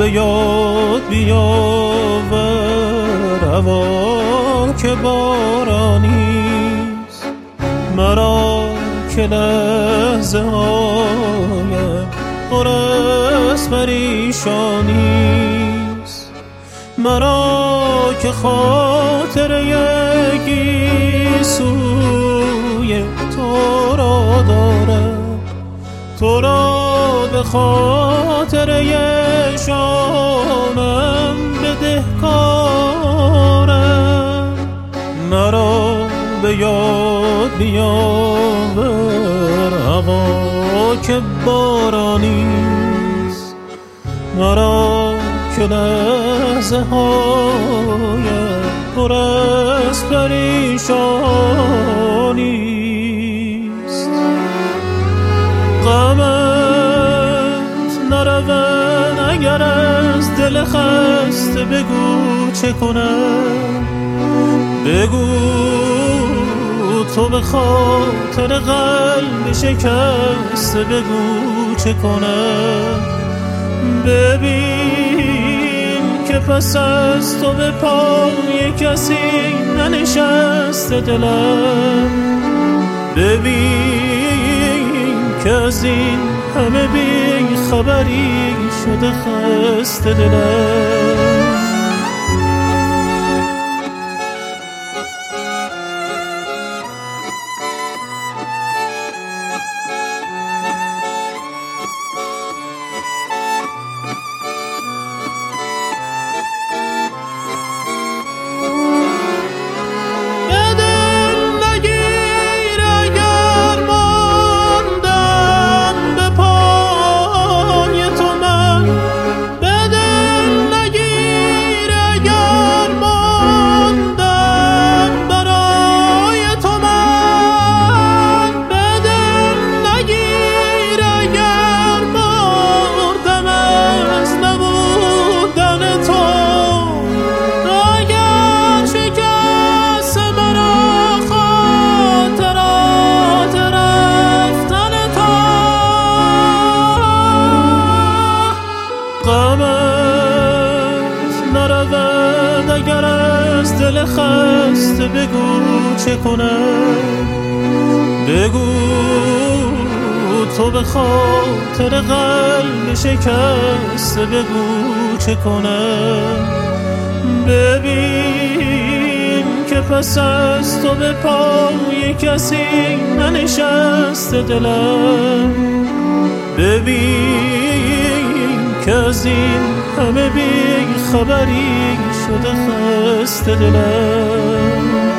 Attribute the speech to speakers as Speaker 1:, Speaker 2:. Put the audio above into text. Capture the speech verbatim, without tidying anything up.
Speaker 1: به یاد بیاور هوا که بارانیست، مرا که لحظه هایم پر از پریشانیست، مرا که خاطر یکی سوی تو را دارم، تو را به خاطر یک شانم بدهکارم. مرا به یاد بیاور هوا که بارانیست، مرا که لحظه هایم پر از پریشانیست. غمت نرود اگر از دل خسته، بگو چه کنم، بگو تو به خاطر قلب شکسته، بگو چه کنم. ببین که پس از تو به پای کسی ننشسته دلم، ببین که از این همه بی خبری شده خسته دلم. نرود اگر از دل خسته، بگو چه کنم، بگو تو به خاطر قلب شکسته، بگو چه کنم. ببین که پس از تو به پای کسی ننشسته دلم، ببین که از این همه بی خبری شده خسته دلم.